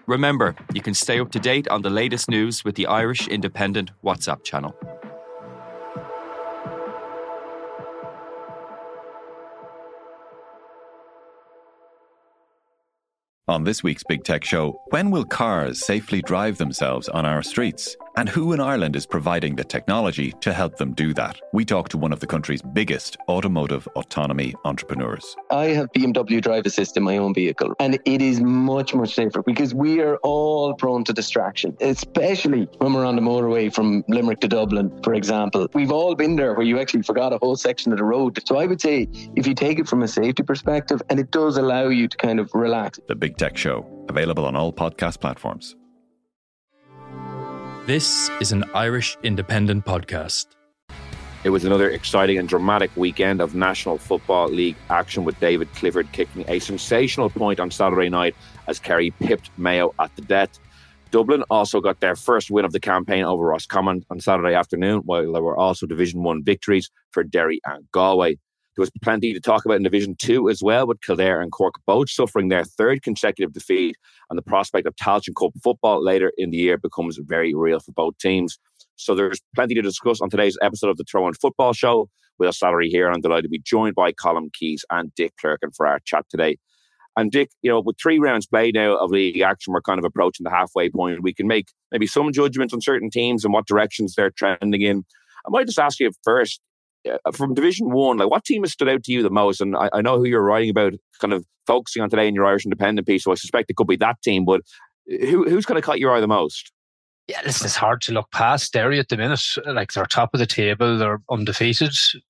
Remember, you can stay up to date on the latest news with the Irish Independent WhatsApp channel. On this week's Big Tech Show, when will cars safely drive themselves on our streets? And who in Ireland is providing the technology to help them do that? We talk to one of the country's biggest automotive autonomy entrepreneurs. I have BMW Drive Assist in my own vehicle, and it is much, much safer because we are all prone to distraction, especially when we're on the motorway from Limerick to Dublin, for example. We've all been there where you actually forgot a whole section of the road. So I would say if you take it from a safety perspective, and it does allow you to kind of relax. The Big Tech Show, available on all podcast platforms. This is an Irish Independent podcast. It was another exciting and dramatic weekend of National Football League action, with David Clifford kicking a sensational point on Saturday night as Kerry pipped Mayo at the death. Dublin also got their first win of the campaign over Roscommon on Saturday afternoon, while there were also Division 1 victories for Derry and Galway. There was plenty to talk about in Division 2 as well, with Kildare and Cork both suffering their third consecutive defeat, and the prospect of Tailteann Cup football later in the year becomes very real for both teams. So there's plenty to discuss on today's episode of the Throw In Football Show. Will Slattery here, and I'm delighted to be joined by Colm Keys and Dick Clerkin for our chat today. And Dick, with 3 rounds played now of league action, we're kind of approaching the halfway point. We can make maybe some judgments on certain teams and what directions they're trending in. I might just ask you first, from Division 1, like, what team has stood out to you the most? And I know who you're writing about, kind of focusing on today in your Irish Independent piece, so I suspect it could be that team, but who's kind of caught your eye the most? Yeah, listen, it's hard to look past Derry at the minute. Like, they're top of the table, they're undefeated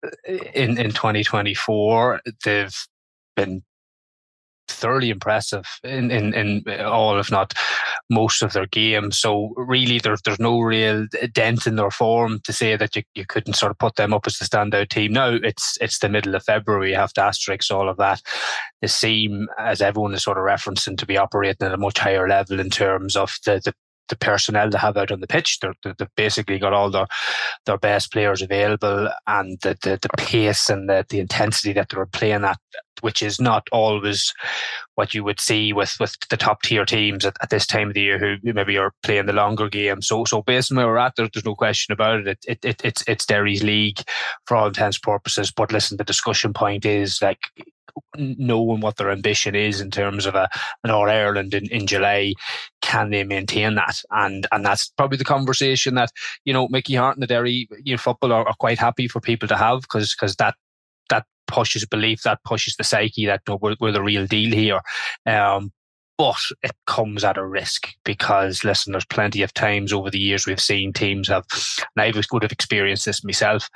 in 2024. They've been thoroughly impressive in all, if not most, of their games. So really, there's no real dent in their form to say that you couldn't sort of put them up as the standout team. Now it's the middle of February. You have to asterisk all of that. They seem, as everyone is sort of referencing, to be operating at a much higher level in terms of the personnel they have out on the pitch. They've basically got all their best players available, and the pace and the intensity that they're playing at, which is not always what you would see with the top tier teams at this time of the year, who maybe are playing the longer game. So based on where we're at, there's no question about it. It's Derry's league for all intents and purposes. But listen, the discussion point is, like, knowing what their ambition is in terms of an All-Ireland in July, can they maintain that? And that's probably the conversation that, Mickey Hart and the Derry football are quite happy for people to have, because that pushes belief, that pushes the psyche that we're the real deal here. But it comes at a risk, because, listen, there's plenty of times over the years we've seen teams have, and I would have experienced this myself,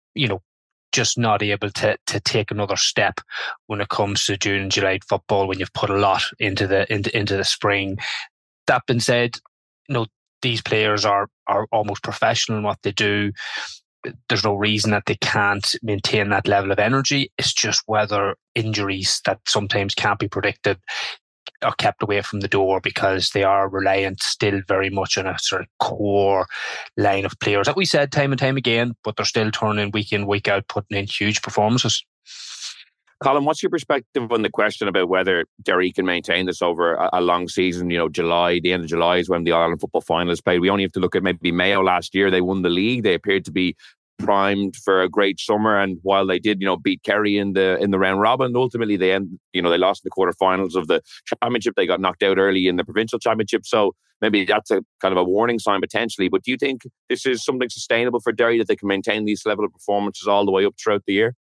just not able to take another step when it comes to June and July football, when you've put a lot into the spring. That being said, these players are almost professional in what they do. There's no reason that they can't maintain that level of energy. It's just whether injuries that sometimes can't be predicted are kept away from the door, because they are reliant still very much on a sort of core line of players that we said time and time again, but they're still turning week in, week out, putting in huge performances. Colm, what's your perspective on the question about whether Derry can maintain this over a long season? July, the end of July is when the Ireland football final is played. We only have to look at maybe Mayo last year. They won the league. They appeared to be primed for a great summer, and while they did beat Kerry in the round robin, ultimately they lost in the quarterfinals of the championship. They got knocked out early in the provincial championship, so maybe that's a kind of a warning sign potentially. But do you think this is something sustainable for Derry, that they can maintain these level of performances all the way up throughout the year?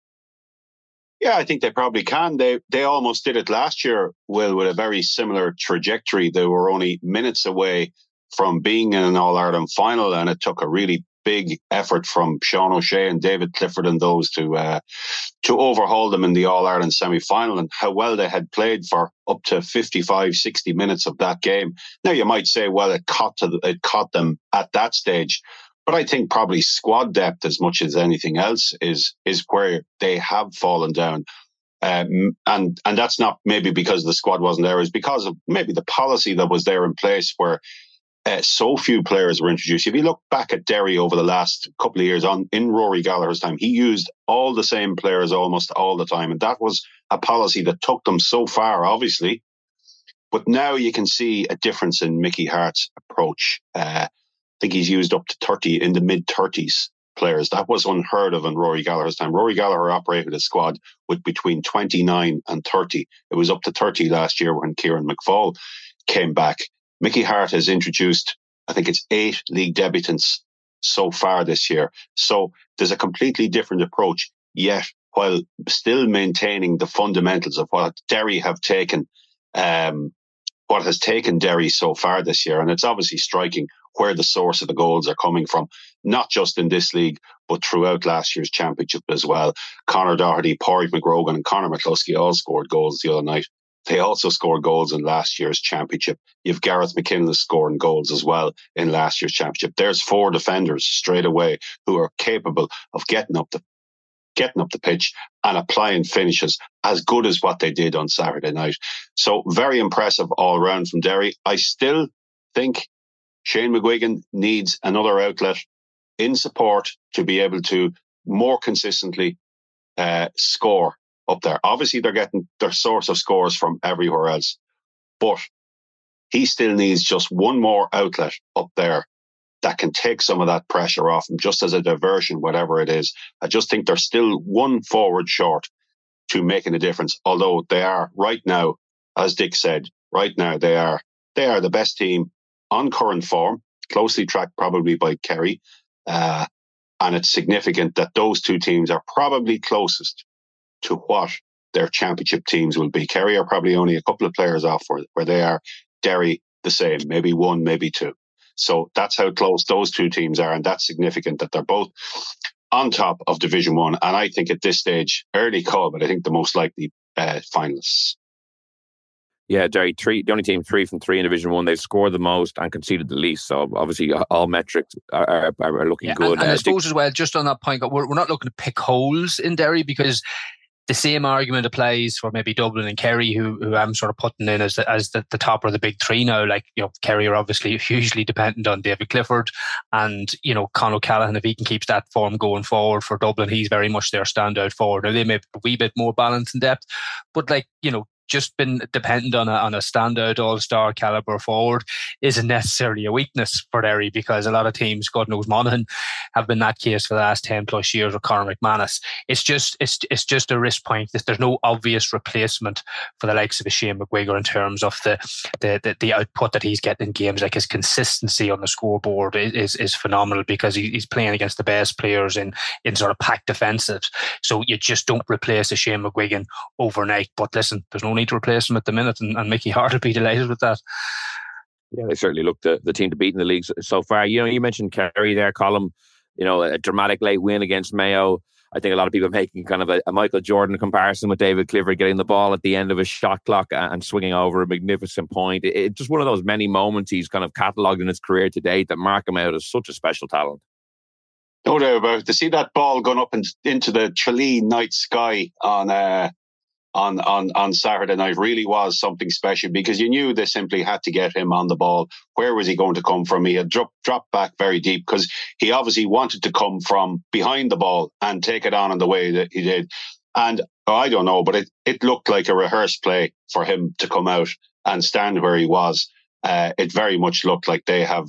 Yeah, I think they probably can. They almost did it last year, Will, with a very similar trajectory. They were only minutes away from being in an All-Ireland final, and it took a really big effort from Sean O'Shea and David Clifford and those to overhaul them in the All-Ireland semi-final, and how well they had played for up to 55, 60 minutes of that game. Now, you might say, well, it caught them at that stage. But I think probably squad depth, as much as anything else, is where they have fallen down. And that's not maybe because the squad wasn't there, it's because of maybe the policy that was there in place, where so few players were introduced. If you look back at Derry over the last couple of years in Rory Gallagher's time, he used all the same players almost all the time. And that was a policy that took them so far, obviously. But now you can see a difference in Mickey Hart's approach. I think he's used up to 30 in the mid-30s players. That was unheard of in Rory Gallagher's time. Rory Gallagher operated a squad with between 29 and 30. It was up to 30 last year when Kieran McFall came back. Mickey Hart has introduced, I think it's 8 league debutants so far this year. So there's a completely different approach, yet while still maintaining the fundamentals of what Derry have taken, what has taken Derry so far this year. And it's obviously striking where the source of the goals are coming from, not just in this league, but throughout last year's championship as well. Conor Doherty, Pádraig McGrogan and Conor McCluskey all scored goals the other night. They also scored goals in last year's championship. You've Gareth McKinless scoring goals as well in last year's championship. There's 4 defenders straight away who are capable of getting up the pitch and applying finishes as good as what they did on Saturday night. So very impressive all round from Derry. I still think Shane McGuigan needs another outlet in support to be able to more consistently score up there. Obviously, they're getting their source of scores from everywhere else, but he still needs just one more outlet up there that can take some of that pressure off him, just as a diversion, whatever it is. I just think they're still one forward short to making a difference, although they are right now, as Dick said, right now they are the best team on current form, closely tracked probably by Kerry. And it's significant that those two teams are probably closest to what their championship teams will be. Kerry are probably only a couple of players off where they are. Derry the same, maybe 1, maybe 2. So that's how close those two teams are, and that's significant that they're both on top of Division 1. And I think at this stage, early call, but I think the most likely finalists. Yeah, Derry, the only team 3 from 3 in Division 1. They've scored the most and conceded the least. So obviously all metrics are looking good. And I suppose as well, just on that point, we're not looking to pick holes in Derry, because the same argument applies for maybe Dublin and Kerry, who I'm sort of putting in as the top of the big 3 now. Like, Kerry are obviously hugely dependent on David Clifford, and Con O'Callaghan, if he can keep that form going forward for Dublin, he's very much their standout forward. Now they may be a wee bit more balanced in depth, but just been dependent on a standout all-star caliber forward isn't necessarily a weakness for Derry, because a lot of teams, God knows Monaghan, have been that case for the last 10 plus years with Conor McManus. It's just a risk point that there's no obvious replacement for the likes of a Shane McGuigan in terms of the output that he's getting in games. Like, his consistency on the scoreboard is phenomenal, because he's playing against the best players in sort of packed defensives. So you just don't replace a Shane McGuigan overnight. But listen, there's no need to replace him at the minute, and Mickey Hart would be delighted with that. Yeah, they certainly look the team to beat in the league so far. You mentioned Kerry there, Colm. A dramatic late win against Mayo. I think a lot of people are making kind of a Michael Jordan comparison with David Clifford getting the ball at the end of a shot clock and swinging over a magnificent point. It's just one of those many moments he's kind of catalogued in his career to date that mark him out as such a special talent. No doubt about it. To see that ball going up into the Tralee night sky on Saturday night really was something special, because you knew they simply had to get him on the ball. Where was he going to come from? He had dropped back very deep, because he obviously wanted to come from behind the ball and take it on in the way that he did. And I don't know, but it looked like a rehearsed play for him to come out and stand where he was. It very much looked like they have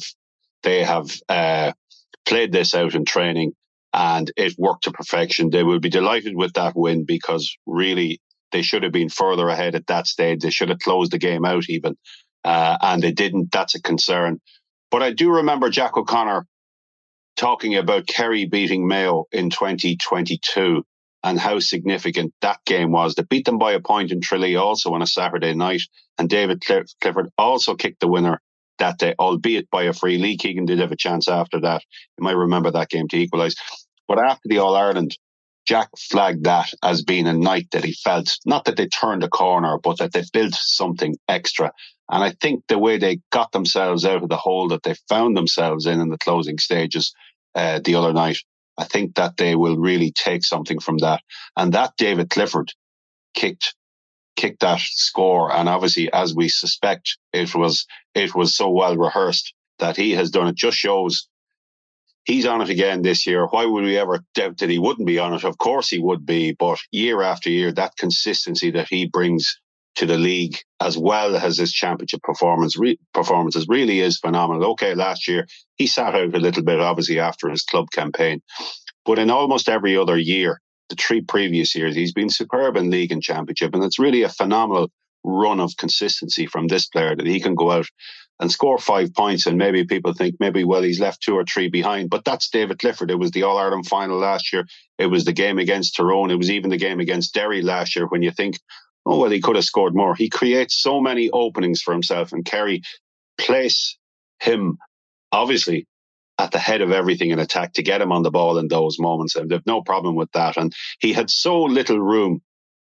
played this out in training, and it worked to perfection. They will be delighted with that win, because really they should have been further ahead at that stage. They should have closed the game out even, and they didn't. That's a concern. But I do remember Jack O'Connor talking about Kerry beating Mayo in 2022 and how significant that game was. They beat them by a point in Tralee also on a Saturday night, and David Clifford also kicked the winner that day, albeit by a free. Lee Keegan did have a chance after that. You might remember that game to equalise. But after the All-Ireland, Jack flagged that as being a night that he felt, not that they turned a corner, but that they built something extra. And I think the way they got themselves out of the hole that they found themselves in the closing stages the other night, I think that they will really take something from that. And that David Clifford kicked that score, and obviously, as we suspect, it was so well rehearsed that he has done it. Just shows he's on it again this year. Why would we ever doubt that he wouldn't be on it? Of course he would be, but year after year, that consistency that he brings to the league as well as his championship performances really is phenomenal. Okay, last year he sat out a little bit, obviously, after his club campaign. But in almost every other year, the 3 previous years, he's been superb in league and championship. And it's really a phenomenal run of consistency from this player that he can go out and score 5 points. And maybe people think well, he's left 2 or 3 behind. But that's David Clifford. It was the All-Ireland final last year. It was the game against Tyrone. It was even the game against Derry last year when you think, oh, well, he could have scored more. He creates so many openings for himself, and Kerry place him, obviously, at the head of everything in attack to get him on the ball in those moments. And they've no problem with that. And he had so little room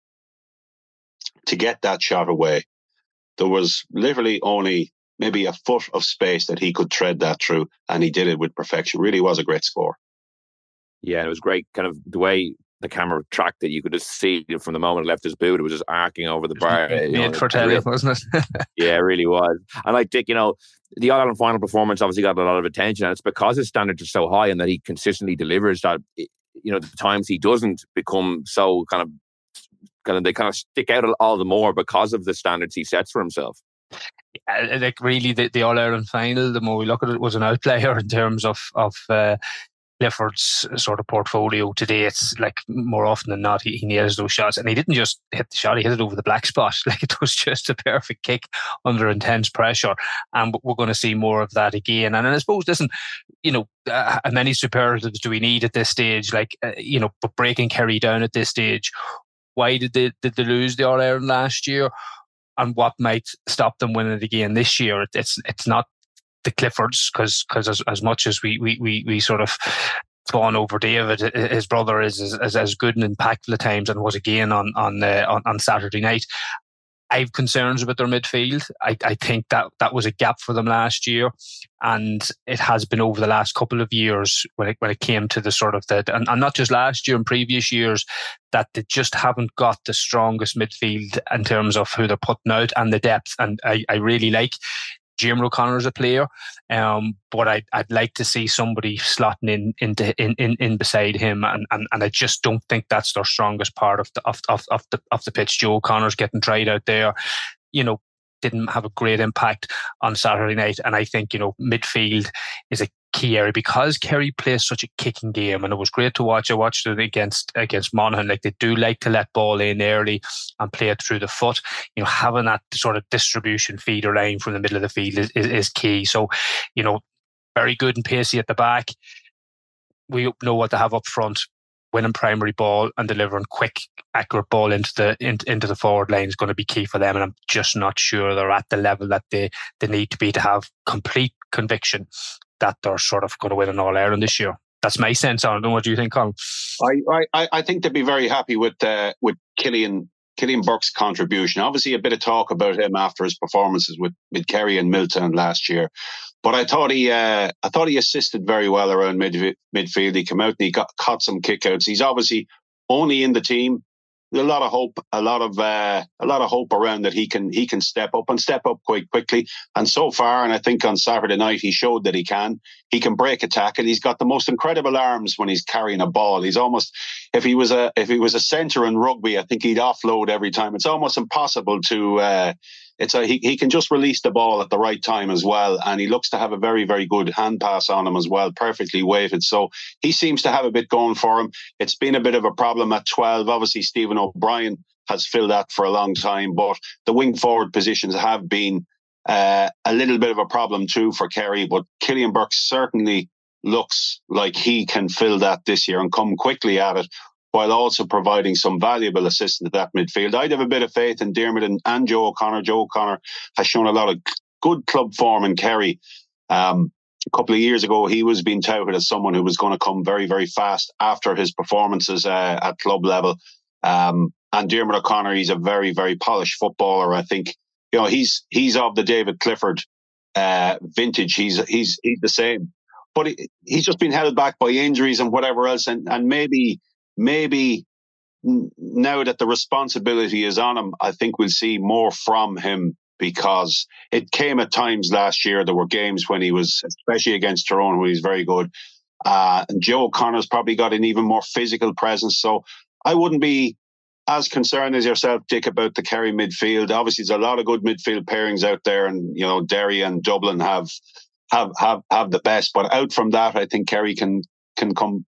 to get that shot away. There was literally only maybe a foot of space that he could tread that through, and he did it with perfection. Really was a great score. Yeah, it was great. Kind of the way the camera tracked it, you could just see it from the moment it left his boot. It was just arcing over the bar. Made for telly, wasn't it? Yeah, it really was. And I think, the All-Ireland final performance obviously got a lot of attention, and it's because his standards are so high and that he consistently delivers that, the times he doesn't become so kind of they kind of stick out all the more because of the standards he sets for himself. Like really, the All-Ireland final, the more we look at it, was an outlier in terms of Clifford's sort of portfolio today. It's like more often than not he nails those shots, and he didn't just hit the shot, he hit it over the black spot. Like, it was just a perfect kick under intense pressure, and we're going to see more of that again. And I suppose, listen, how many superlatives do we need at this stage? Like, but breaking Kerry down at this stage, why did they lose the All-Ireland last year, and what might stop them winning it again this year? It's not the Cliffords, because as much as we sort of fawn over David, his brother is as good and impactful at times, and was again on Saturday night. I have concerns about their midfield. I think that was a gap for them last year, and it has been over the last couple of years when it came to the sort of and not just last year and previous years, that they just haven't got the strongest midfield in terms of who they're putting out and the depth. And I really like Jim O'Connor as a player, but I'd like to see somebody slotting in beside him, and I just don't think that's their strongest part of the pitch. Joe O'Connor's getting tried out there, didn't have a great impact on Saturday night, and I think midfield is a key area because Kerry plays such a kicking game, and it was great to watch. I watched it against Monaghan. Like, they do like to let ball in early and play it through the foot. Having that sort of distribution feeder line from the middle of the field is key. So, very good and pacey at the back. We know what they have up front. Winning primary ball and delivering quick, accurate ball into the forward line is going to be key for them. And I'm just not sure they're at the level that they need to be to have complete conviction that they're sort of going to win an All-Ireland this year. That's my sense on it. What do you think, Colin? I think they'd be very happy with Killian Burke's contribution. Obviously, a bit of talk about him after his performances with Kerry and Milton last year. But I thought he assisted very well around midfield. He came out and he caught some kickouts. He's obviously only in the team. There's a lot of hope around that he can step up quite quickly. And so far, and I think on Saturday night he showed that he can break a tackle. He's got the most incredible arms when he's carrying a ball. He's almost, if he was a centre in rugby, I think he'd offload every time. It's almost impossible to. He can just release the ball at the right time as well, and he looks to have a very, very good hand pass on him as well, perfectly weighted. So he seems to have a bit going for him. It's been a bit of a problem at 12. Obviously, Stephen O'Brien has filled that for a long time, but the wing forward positions have been a little bit of a problem too for Kerry. But Killian Burke certainly looks like he can fill that this year and come quickly at it, while also providing some valuable assistance to that midfield. I'd have a bit of faith in Diarmuid and Joe O'Connor. Joe O'Connor has shown a lot of good club form in Kerry. A couple of years ago, he was being touted as someone who was going to come very, very fast after his performances at club level. And Diarmuid O'Connor, he's a very, very polished footballer. I think he's of the David Clifford vintage. He's the same, but he's just been held back by injuries and whatever else, and maybe now that the responsibility is on him, I think we'll see more from him, because it came at times last year. There were games when he was, especially against Tyrone, when he was very good. And Joe O'Connor's probably got an even more physical presence. So I wouldn't be as concerned as yourself, Dick, about the Kerry midfield. Obviously, there's a lot of good midfield pairings out there, and Derry and Dublin have the best. But out from that, I think Kerry can come.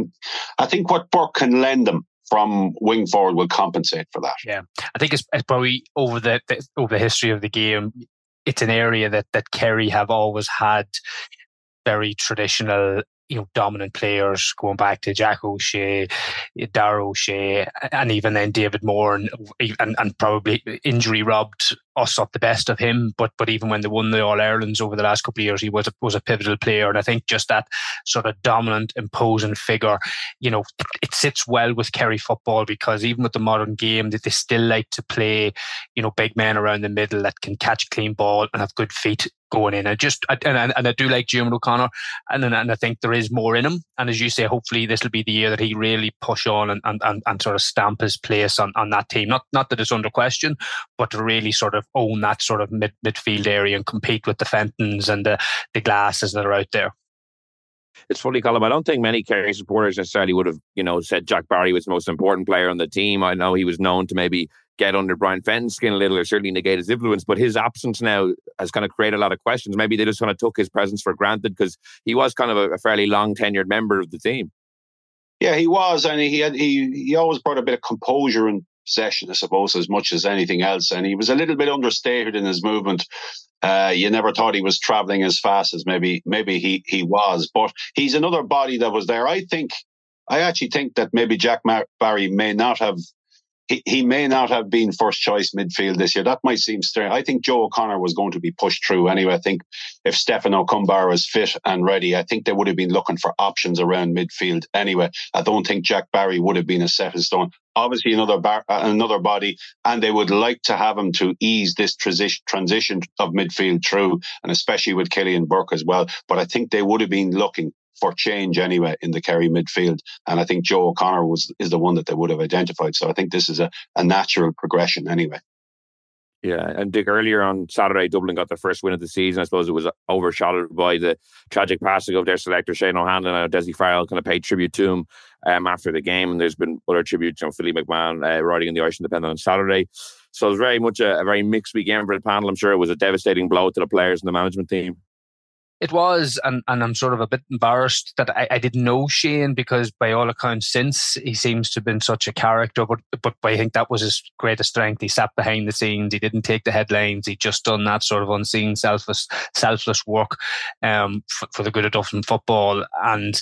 I think what Burke can lend them from wing forward will compensate for that. Yeah, I think it's probably over the history of the game. It's an area that Kerry have always had very traditional, dominant players, going back to Jack O'Shea, Darragh O'Shea, and even then David Moore, and probably injury robbed us of the best of him. But even when they won the All-Irelands over the last couple of years, he was a pivotal player. And I think just that sort of dominant, imposing figure, it sits well with Kerry football, because even with the modern game, they still like to play, big men around the middle that can catch a clean ball and have good feet going in. And I do like Diarmuid O'Connor, and I think there is more in him. And as you say, hopefully this will be the year that he really push on and sort of stamp his place on that team. Not that it's under question, but to really sort of own that sort of midfield area and compete with the Fentons and the Glasses that are out there. It's funny, Colm. I don't think many Kerry supporters necessarily would have, said Jack Barry was the most important player on the team. I know he was known to maybe get under Brian Fenton's skin a little, or certainly negate his influence, but his absence now has kind of created a lot of questions. Maybe they just kind of took his presence for granted, because he was kind of a fairly long tenured member of the team. Yeah, he was, and he always brought a bit of composure and possession, I suppose, as much as anything else. And he was a little bit understated in his movement. You never thought he was travelling as fast as maybe he was, but he's another body that was there. I actually think that maybe Jack Barry may not have. He may not have been first choice midfield this year. That might seem strange. I think Joe O'Connor was going to be pushed through anyway. I think if Stephen O'Cumbar was fit and ready, I think they would have been looking for options around midfield anyway. I don't think Jack Barry would have been a set in stone. Obviously, another body, and they would like to have him to ease this transition of midfield through, and especially with Killian Burke as well. But I think they would have been looking for change anyway in the Kerry midfield, and I think Joe O'Connor is the one that they would have identified. So I think this is a natural progression anyway. Yeah, and Dick, earlier on Saturday, Dublin got their first win of the season. I suppose it was overshadowed by the tragic passing of their selector Shane O'Hanlon, and Dessie Farrell kind of paid tribute to him after the game. And there's been other tributes, Philly McMahon writing in the Irish Independent on Saturday. So it was very much a very mixed weekend for the panel. I'm sure it was a devastating blow to the players and the management team. It was, and I'm sort of a bit embarrassed that I didn't know Shane, because by all accounts since, he seems to have been such a character, but I think that was his greatest strength. He sat behind the scenes, he didn't take the headlines, he just done that sort of unseen selfless work for the good of Dublin football. And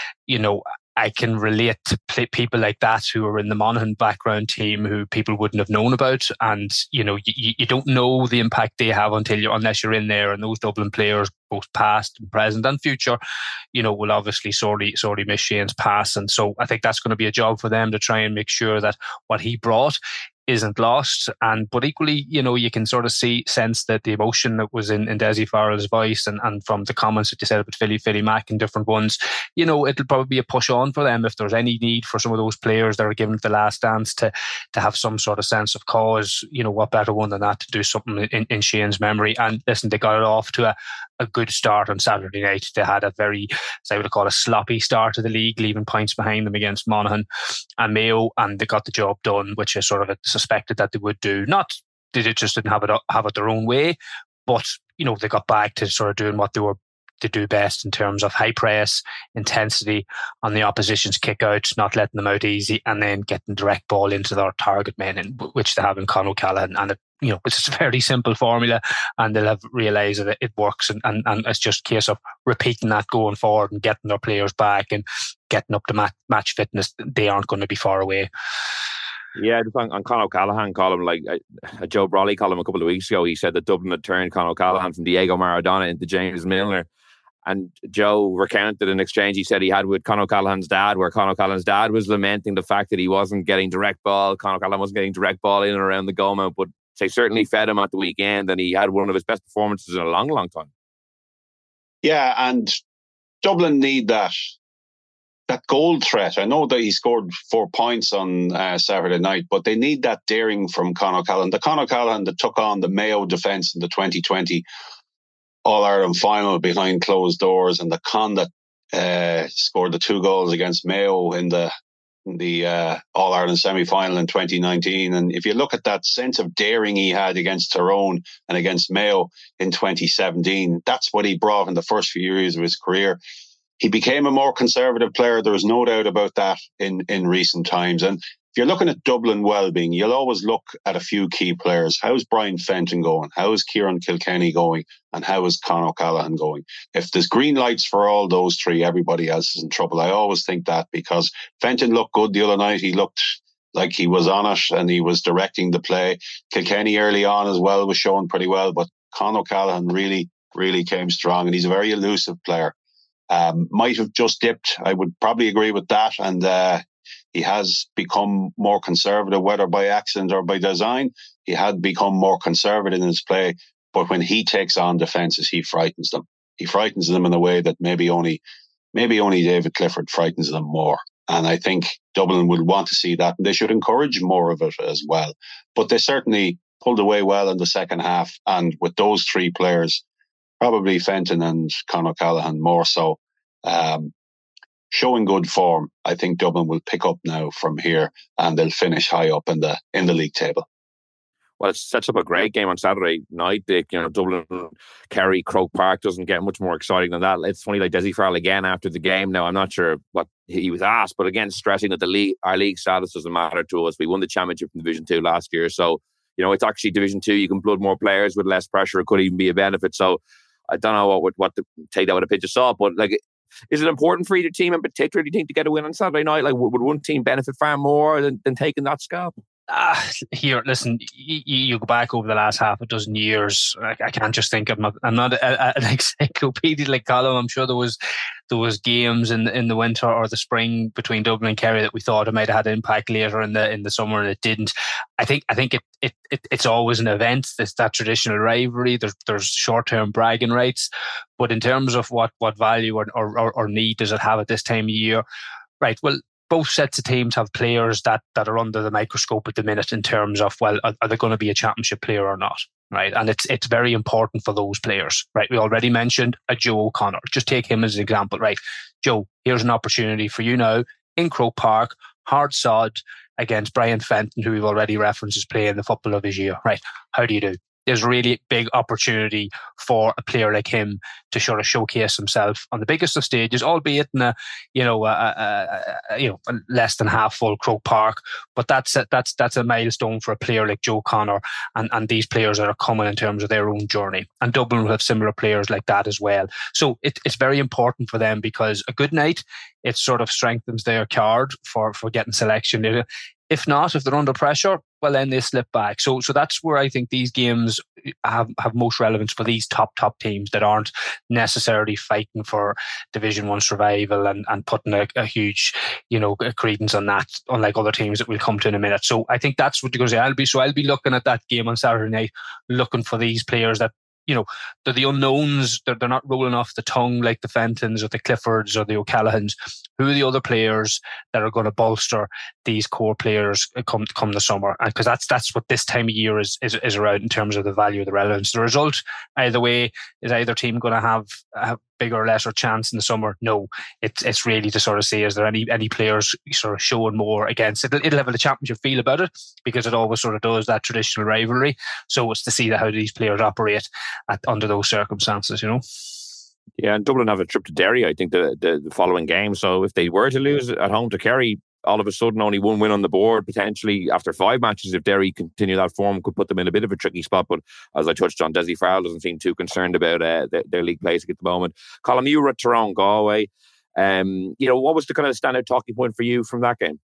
I can relate to people like that who are in the Monaghan background team who people wouldn't have known about. And, you don't know the impact they have unless you're in there. And those Dublin players, both past and present and future, will obviously sorely miss Shane's pass. And so I think that's going to be a job for them to try and make sure that what he brought isn't lost. But equally, you can sort of sense that the emotion that was in Dessie Farrell's voice and from the comments that you said about Philly Mack and different ones, it'll probably be a push on for them if there's any need for some of those players that are given the last dance to have some sort of sense of cause. What better one than that to do something in Shane's memory? And listen, they got it off to a good start on Saturday night. They had a very, as I would call, a sloppy start to the league, leaving points behind them against Monaghan and Mayo, and they got the job done, which is sort of suspected that they would do. Not they just didn't have it their own way, but they got back to sort of doing what they do best in terms of high press, intensity on the opposition's kick out, not letting them out easy, and then getting direct ball into their target men, which they have in Con O'Callaghan. And it's a very simple formula, and they'll have realised that it works, and it's just a case of repeating that going forward and getting their players back and getting up to match fitness. They aren't going to be far away. Yeah, on Con O'Callaghan column, like Joe Brawley column a couple of weeks ago, he said that Dublin had turned Con O'Callaghan from Diego Maradona into James Milner. And Joe recounted an exchange he said he had with Con O'Callaghan's dad, where Con O'Callaghan's dad was lamenting the fact that he wasn't getting direct ball. Con O'Callaghan wasn't getting direct ball in and around the goal mount, but they certainly fed him at the weekend, and he had one of his best performances in a long, long time. Yeah, and Dublin need that goal threat. I know that he scored 4 points on Saturday night, but they need that daring from Con O'Callaghan. The Con O'Callaghan that took on the Mayo defence in the 2020 All-Ireland final behind closed doors, and the Con that scored the 2 goals against Mayo in the the All-Ireland semi-final in 2019. And if you look at that sense of daring he had against Tyrone and against Mayo in 2017, that's what he brought in the first few years of his career. He became a more conservative player. There was no doubt about that in recent times. And if you're looking at Dublin well-being, you'll always look at a few key players. How's Brian Fenton going? How is Kieran Kilkenny going? And how is Con O'Callaghan going? If there's green lights for all those three, everybody else is in trouble. I always think that, because Fenton looked good the other night. He looked like he was on it and he was directing the play. Kilkenny early on as well was showing pretty well, but Con O'Callaghan really, really came strong, and he's a very elusive player. Might have just dipped. I would probably agree with that. And he has become more conservative, whether by accident or by design. He had become more conservative in his play. But when he takes on defences, he frightens them. He frightens them in a way that maybe only David Clifford frightens them more. And I think Dublin will want to see that, and they should encourage more of it as well. But they certainly pulled away well in the second half. And with those three players, probably Fenton and Con O'Callaghan more so, showing good form, I think Dublin will pick up now from here, and they'll finish high up in the league table. Well, it sets up a great game on Saturday night, Dick. You know, Dublin, Kerry, Croke Park doesn't get much more exciting than that. It's funny, like Dessie Farrell again after the game. Now, I'm not sure what he was asked, but again, stressing that our league status doesn't matter to us. We won the championship in Division 2 last year. So, you know, it's actually Division 2. You can blood more players with less pressure. It could even be a benefit. So I don't know what to take that with a pinch of salt, but like, is it important for either team in particular, do you think, to get a win on Saturday night? Like, would one team benefit far more than taking that scalp? Here, listen, you go back over the last half a dozen years. I can't just think of. I'm not an encyclopedia like Colin. I'm sure there was games in the winter or the spring between Dublin and Kerry that we thought it might have had an impact later in the summer, and it didn't. I think it's always an event. There's that traditional rivalry. There's short-term bragging rights, but in terms of what value or need does it have at this time of year? Right. Well, both sets of teams have players that are under the microscope at the minute in terms of, well, are they going to be a championship player or not? Right. And it's very important for those players. Right. We already mentioned a Joe O'Connor. Just take him as an example. Right. Joe, here's an opportunity for you now in Croke Park, hard sod, against Brian Fenton, who we've already referenced as playing the football of his year. Right. How do you do? There's a really big opportunity for a player like him to sort of showcase himself on the biggest of stages, albeit in a less than half full Croke Park. But that's a milestone for a player like Joe Connor and these players that are coming in terms of their own journey. And Dublin will have similar players like that as well. So it's very important for them, because a good night, it sort of strengthens their card for getting selection. If not, if they're under pressure, well, then they slip back. So that's where I think these games have most relevance for these top teams that aren't necessarily fighting for Division 1 survival and putting a huge, credence on that, unlike other teams that we'll come to in a minute. So I think that's what you're going to say. I'll be looking at that game on Saturday night, looking for these players that, they're the unknowns. They're not rolling off the tongue like the Fentons or the Cliffords or the O'Callaghans. Who are the other players that are going to bolster these core players come the summer? Because that's what this time of year is around in terms of the value of the relevance. The result, either way, is either team going to have a bigger or lesser chance in the summer? No, it's really to sort of see, is there any players sort of showing more against it? It'll have a championship feel about it, because it always sort of does, that traditional rivalry. So it's to see how these players operate under those circumstances, Yeah, and Dublin have a trip to Derry, I think, the following game. So if they were to lose at home to Kerry, all of a sudden only one win on the board, potentially after 5 matches, if Derry continue that form, could put them in a bit of a tricky spot. But as I touched on, Dessie Farrell doesn't seem too concerned about their league placing at the moment. Colin, you were at Tyrone, Galway. What was the kind of standout talking point for you from that game?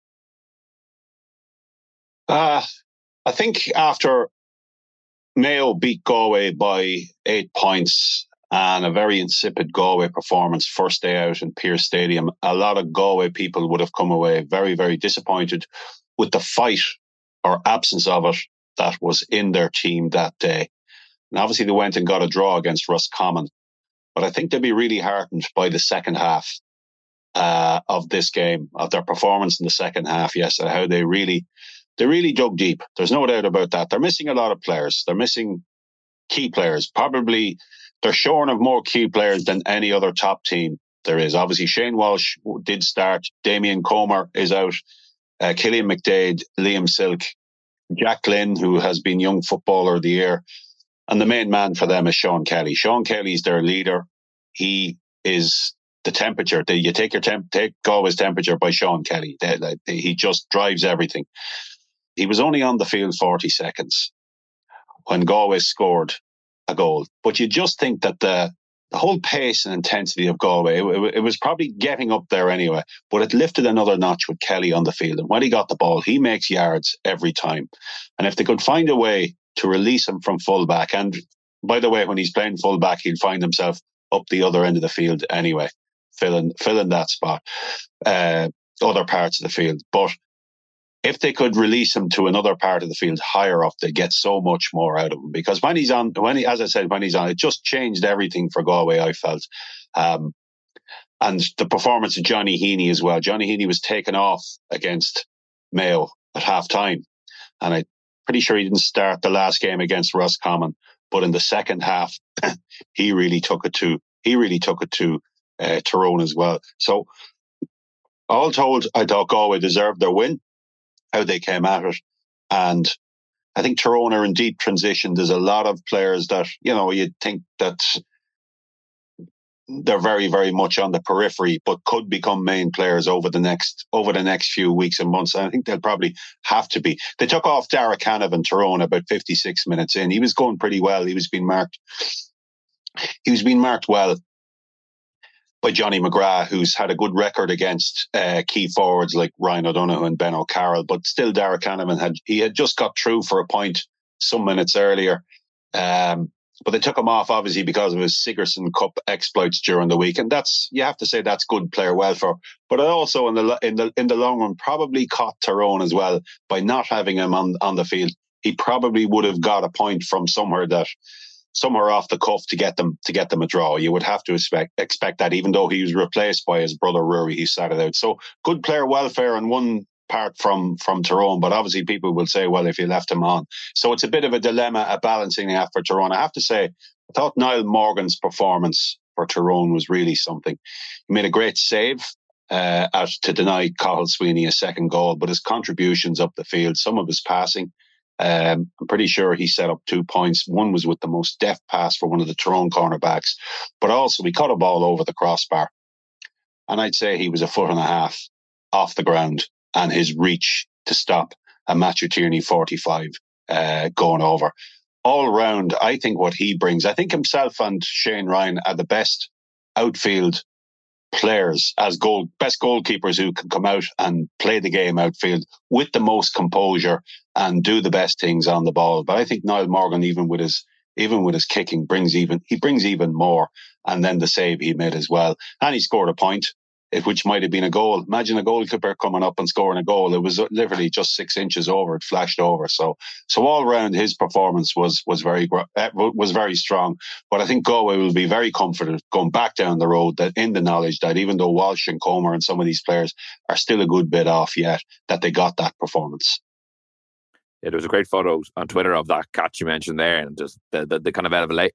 I think after Mayo beat Galway by 8 points, and a very insipid Galway performance first day out in Pearse Stadium, a lot of Galway people would have come away very, very disappointed with the fight or absence of it that was in their team that day. And obviously they went and got a draw against Roscommon, but I think they'll be really heartened by the second half of this game, of their performance in the second half yesterday, how they really dug deep. There's no doubt about that. They're missing a lot of players. They're missing key players. Probably they're shorn of more key players than any other top team there is. Obviously, Shane Walsh did start. Damien Comer is out. Killian McDade, Liam Silk, Jack Glynn, who has been Young Footballer of the Year. And the main man for them is Sean Kelly. Sean Kelly's their leader. He is the temperature. You take Galway's temperature by Sean Kelly. He just drives everything. He was only on the field 40 seconds when Galway scored a goal. But you just think that the whole pace and intensity of Galway, it was probably getting up there anyway, but it lifted another notch with Kelly on the field. And when he got the ball, he makes yards every time. And if they could find a way to release him from fullback, and by the way, when he's playing fullback, he'll find himself up the other end of the field anyway, filling that spot, other parts of the field. But if they could release him to another part of the field higher up, they'd get so much more out of him. Because when he's on, it just changed everything for Galway, I felt. And the performance of Johnny Heaney as well. Johnny Heaney was taken off against Mayo at half time. And I'm pretty sure he didn't start the last game against Roscommon. But in the second half, he really took it to Tyrone as well. So all told, I thought Galway deserved their win, how they came at it. And I think Tyrone are in deep transition. There's a lot of players that, you'd think that they're very, very much on the periphery, but could become main players over the next few weeks and months. And I think they'll probably have to be. They took off Dara Canavan, Tyrone, about 56 minutes in. He was going pretty well. He was being marked well by Johnny McGrath, who's had a good record against key forwards like Ryan O'Donoghue and Ben O'Carroll. But still, Dara Canavan had just got through for a point some minutes earlier. But they took him off, obviously, because of his Sigerson Cup exploits during the week, and you have to say that's good player welfare. But it also, in the long run, probably caught Tyrone as well by not having him on the field. He probably would have got a point from somewhere off the cuff to get them a draw. You would have to expect that, even though he was replaced by his brother Rory, he sat it out. So good player welfare and one part from Tyrone, but obviously people will say, well, if you left him on. So it's a bit of a dilemma, a balancing act for Tyrone. I have to say, I thought Niall Morgan's performance for Tyrone was really something. He made a great save to deny Cathal Sweeney a second goal, but his contributions up the field, some of his passing, I'm pretty sure he set up 2 points. One was with the most deft pass for one of the Tyrone cornerbacks, but also he caught a ball over the crossbar. And I'd say he was a foot and a half off the ground, and his reach to stop a Matthew Tierney 45 going over. All round, I think what he brings, I think himself and Shane Ryan are the best outfield players as best goalkeepers who can come out and play the game outfield with the most composure and do the best things on the ball. But I think Niall Morgan, even with his kicking, brings even more. And then the save he made as well. And he scored a point, which might have been a goal. Imagine a goalkeeper coming up and scoring a goal. It was literally just 6 inches over. It flashed over. So all round, his performance was very strong. But I think Galway will be very comforted going back down the road, that in the knowledge that even though Walsh and Comer and some of these players are still a good bit off yet, that they got that performance. Yeah, there was a great photo on Twitter of that catch you mentioned there, and just the kind of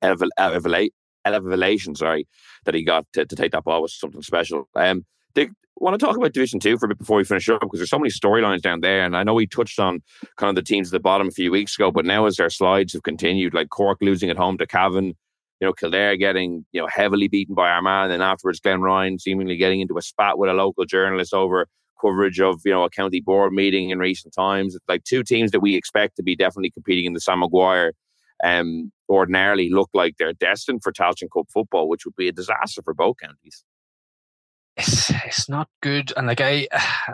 elevation, that he got to take that ball was something special. They want to talk about Division 2 for a bit before we finish up, because there's so many storylines down there, and I know we touched on kind of the teams at the bottom a few weeks ago, but now as their slides have continued, like Cork losing at home to Cavan, Kildare getting heavily beaten by Armagh, and then afterwards Glen Ryan seemingly getting into a spat with a local journalist over coverage of a county board meeting in recent times. It's like two teams that we expect to be definitely competing in the Sam Maguire ordinarily look like they're destined for Tailteann Cup football, which would be a disaster for both counties. It's not good, and I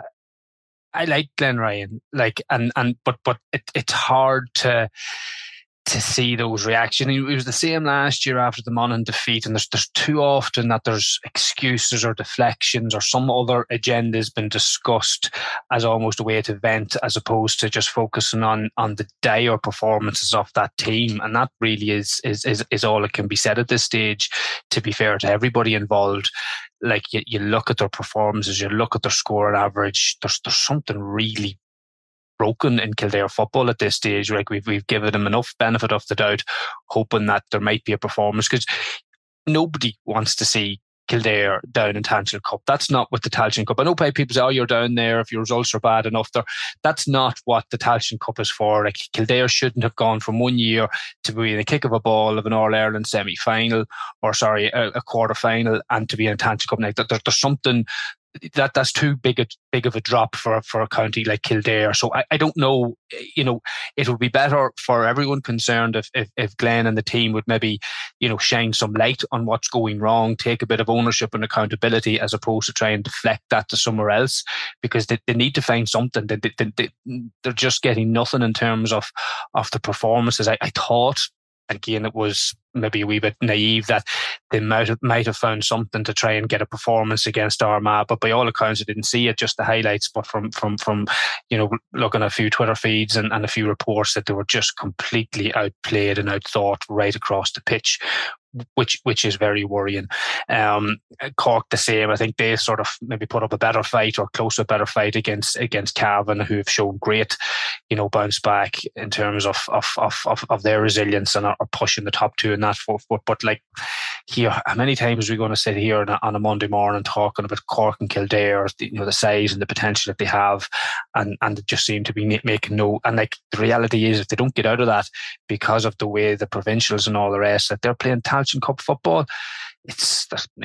like Glen Ryan, but it's hard to see those reactions. It was the same last year after the Monaghan defeat, and there's too often that there's excuses or deflections or some other agenda has been discussed as almost a way to vent, as opposed to just focusing on the dire performances of that team. And that really is all that can be said at this stage, to be fair to everybody involved. Like you look at their performances, you look at their score average, there's something really broken in Kildare football at this stage. Like we've given them enough benefit of the doubt, hoping that there might be a performance, because nobody wants to see Kildare down in Tailteann Cup. That's not what the Tailteann Cup. I know people say, "Oh, you're down there if your results are bad enough." That's not what the Tailteann Cup is for. Like, Kildare shouldn't have gone from 1 year to be in the kick of a ball of an All-Ireland semi-final, or a quarter-final, and to be in a Tailteann Cup. Like, there's something that's too big of a drop for a county like Kildare. So I don't know. It would be better for everyone concerned if Glenn and the team would maybe shine some light on what's going wrong, take a bit of ownership and accountability, as opposed to try and deflect that to somewhere else, because they need to find something. They're just getting nothing in terms of the performances. I thought, again, it was maybe a wee bit naive that they might have found something to try and get a performance against Armagh, but by all accounts I didn't see it, just the highlights. But from looking at a few Twitter feeds and a few reports, that they were just completely outplayed and outthought right across the pitch, which is very worrying. Cork the same. I think they sort of maybe put up a better fight, or close to a better fight against Cavan, who have shown great bounce back in terms of their resilience and are pushing the top two in that. But like, here, how many times are we going to sit here on a Monday morning talking about Cork and Kildare, the size and the potential that they have, and it just seem to be making no. And like, the reality is, if they don't get out of that because of the way the provincials and all the rest, that they're playing Tailteann Cup football, it's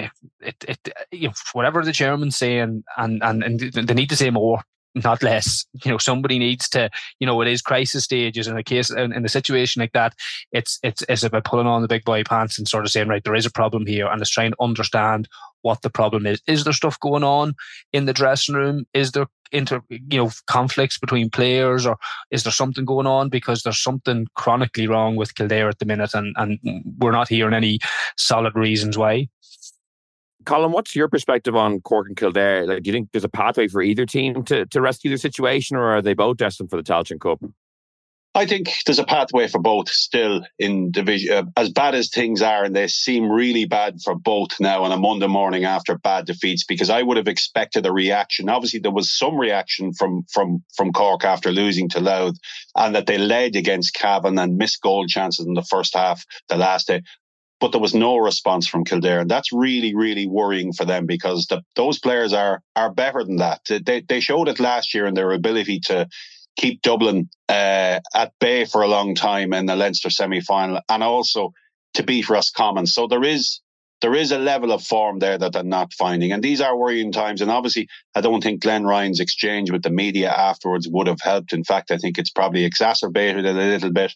whatever the chairman's saying, and they need to say more, not less. Somebody needs to, it is crisis stages. In a situation like that, it's about pulling on the big boy pants and sort of saying, right, there is a problem here, and it's trying to understand what the problem is. Is there stuff going on in the dressing room? Is there conflicts between players, or is there something going on? Because there's something chronically wrong with Kildare at the minute, and we're not hearing any solid reasons why. Colin, what's your perspective on Cork and Kildare? Like, do you think there's a pathway for either team to rescue the situation, or are they both destined for the Tailteann Cup? I think there's a pathway for both still in division. As bad as things are, and they seem really bad for both now on a Monday morning after bad defeats, because I would have expected a reaction. Obviously, there was some reaction from Cork after losing to Louth, and that they led against Cavan and missed goal chances in the first half the last day. But there was no response from Kildare, and that's really, really worrying for them, because those players are better than that. They showed it last year in their ability to keep Dublin at bay for a long time in the Leinster semi-final, and also to beat Roscommon. So there is a level of form there that they're not finding, and these are worrying times. And obviously, I don't think Glenn Ryan's exchange with the media afterwards would have helped. In fact, I think it's probably exacerbated it a little bit.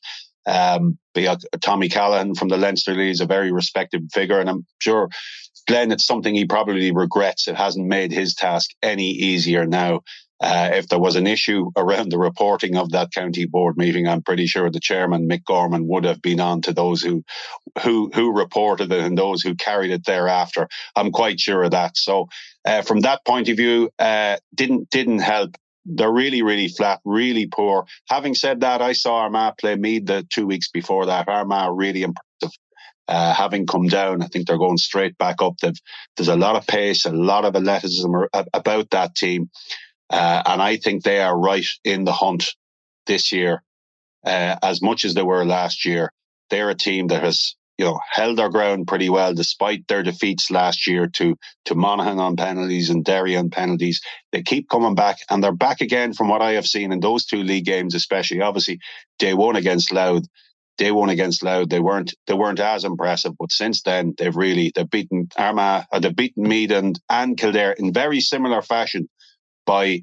Tommy Callahan from the Leinster League is a very respected figure, and I'm sure Glenn, it's something he probably regrets. It hasn't made his task any easier now. If there was an issue around the reporting of that county board meeting, I'm pretty sure the chairman, Mick Gorman, would have been on to those who reported it and those who carried it thereafter. I'm quite sure of that. So from that point of view, didn't help. They're really, really flat, really poor. Having said that, I saw Armagh play Meath the 2 weeks before that. Armagh really impressive. Having come down, I think they're going straight back up. There's a lot of pace, a lot of athleticism about that team. And I think they are right in the hunt this year, as much as they were last year. They're a team that has, held their ground pretty well despite their defeats last year to Monaghan on penalties and Derry on penalties. They keep coming back, and they're back again from what I have seen in those two league games, especially. Obviously, day one against Louth, they weren't as impressive, but since then they've beaten Armagh, they've beaten Meath and Kildare in very similar fashion by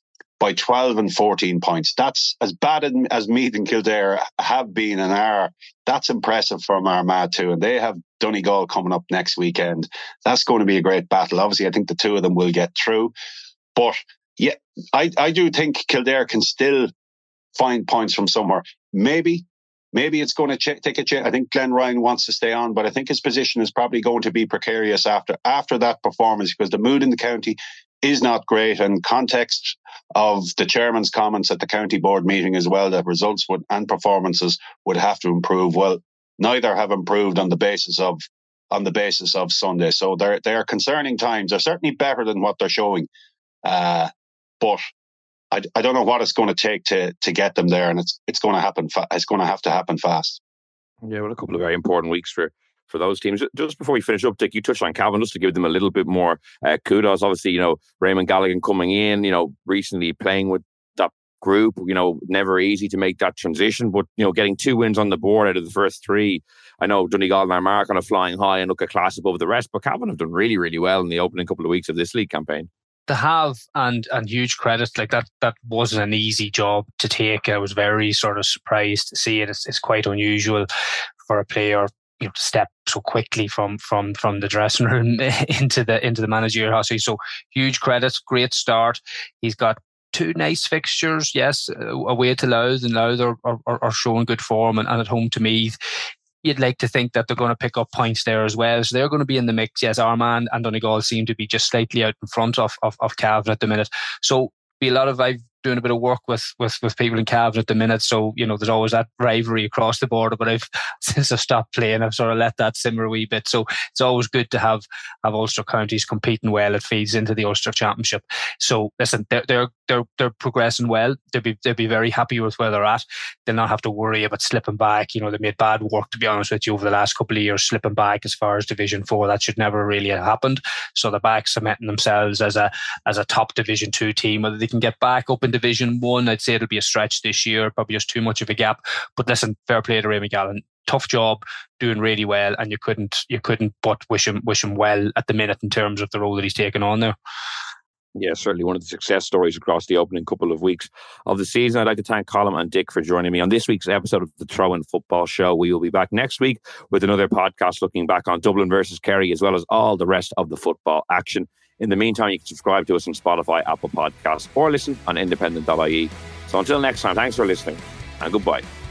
12 and 14 points. That's as bad as Meath and Kildare have been and are. That's impressive from Armagh too. And they have Donegal coming up next weekend. That's going to be a great battle. Obviously, I think the two of them will get through. But yeah, I do think Kildare can still find points from somewhere. Maybe it's going to take a change. I think Glenn Ryan wants to stay on, but I think his position is probably going to be precarious after that performance, because the mood in the county is not great, and context of the chairman's comments at the county board meeting as well, that results and performances would have to improve. Well, neither have improved on the basis of Sunday. So they're concerning times. They're certainly better than what they're showing, but I don't know what it's going to take to get them there, and it's going to happen. It's going to have to happen fast. Yeah, well, a couple of very important weeks for for those teams. Just before we finish up, Dick, you touched on Cavan, just to give them a little bit more kudos. Obviously, Raymond Galligan coming in, recently playing with that group, never easy to make that transition, but, getting 2 wins on the board out of the first 3. I know Donegal and Armagh kind of flying high and look a class above the rest, but Cavan have done really, really well in the opening couple of weeks of this league campaign. They have, and huge credit. Like that wasn't an easy job to take. I was very sort of surprised to see it. It's quite unusual for a player to step so quickly from the dressing room into the managerial house. So huge credit, great start. He's got 2 nice fixtures. Yes, away to Louth, and Louth are showing good form, and at home to Meath. You'd like to think that they're going to pick up points there as well. So they're going to be in the mix. Yes, Armagh and Donegal seem to be just slightly out in front of Cavan at the minute. So be a lot of I've doing a bit of work with people in Cavan at the minute. So, there's always that rivalry across the border. But since I've stopped playing, I've sort of let that simmer a wee bit. So it's always good to have Ulster counties competing well. It feeds into the Ulster Championship. So listen, they're progressing well. They'll be very happy with where they're at. They'll not have to worry about slipping back. They made bad work, to be honest with you, over the last couple of years, slipping back as far as Division 4. That should never really have happened. So they're back cementing themselves as a top Division 2 team. Whether they can get back up in Division 1, I'd say it'll be a stretch this year, probably just too much of a gap. But listen, fair play to Raymond Galligan. Tough job, doing really well, and you couldn't but wish him well at the minute in terms of the role that he's taken on there. Yeah, certainly one of the success stories across the opening couple of weeks of the season. I'd like to thank Colm and Dick for joining me on this week's episode of the Throw-In Football Show. We will be back next week with another podcast looking back on Dublin versus Kerry, as well as all the rest of the football action. In the meantime, you can subscribe to us on Spotify, Apple Podcasts, or listen on independent.ie. So until next time, thanks for listening and goodbye.